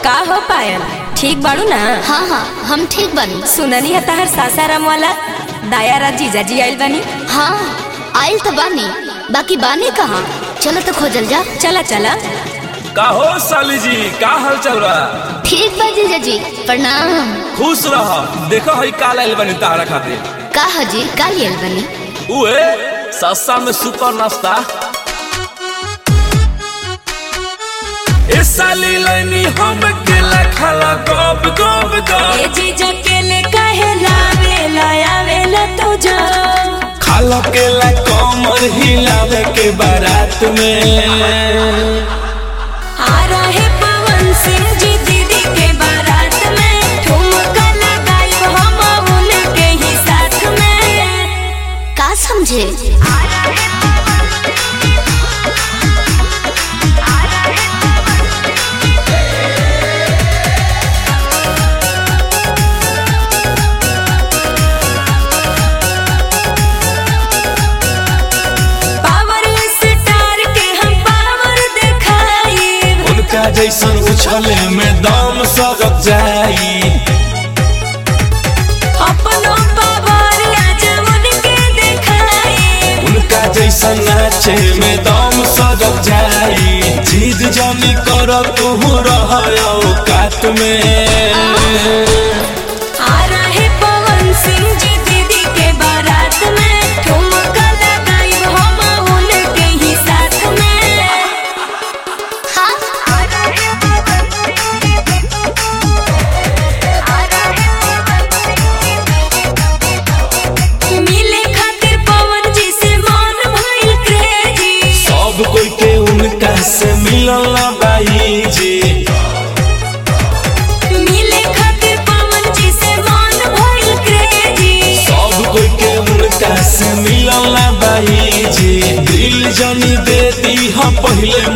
का हो पायल, ठीक बाड़ू ना? हाँ हाँ हम ठीक बानी। सुननी है तहर सासाराम वाला दायारा जीजाजी आइल बानी। हाँ आइल तो बानी, बाकी बानी कहाँ? चलो तो खोजल जा। चला चला। का हो साली जी, का हाल चल रहा? ठीक बा जीजाजी, प्रणाम। खुश रह। देखो हई का लाइल बनी तारा खातिर। का हजी का लियल बनी? उए सस्ता में सुपर नाश्ता। ए साली लाइनी हम केला खाला गोब गोब गोब। ए जीजा केले काहे लावेला आवेला तो जो खाला केला कमर हिलावे के बारात में। आ रहे पवन सिंह जी दीदी के बारात में, ठुमका लगाई हम उनके ही साथ में। का समझे? जैसन उछले में दम सजग जाई। अपनों पावर आज उनके दिखाई। उनका जैसन नाचे में दम सजग जाई। जीद जानी कर तू रह औकात में। आ रहे पवन सिंह जी दीदी के बारात में, ठुमका लगाई हम उनके ही साथ में। मिले खातिर पवन जी से मन भइल क्रेजी। सब कोई के उनका से मिलल बाई जी। मिले खातिर पवन जी से मन भइल क्रेजी। सब कोई के उनका से मिलल बाई जी। दिल जानी देती हम पहले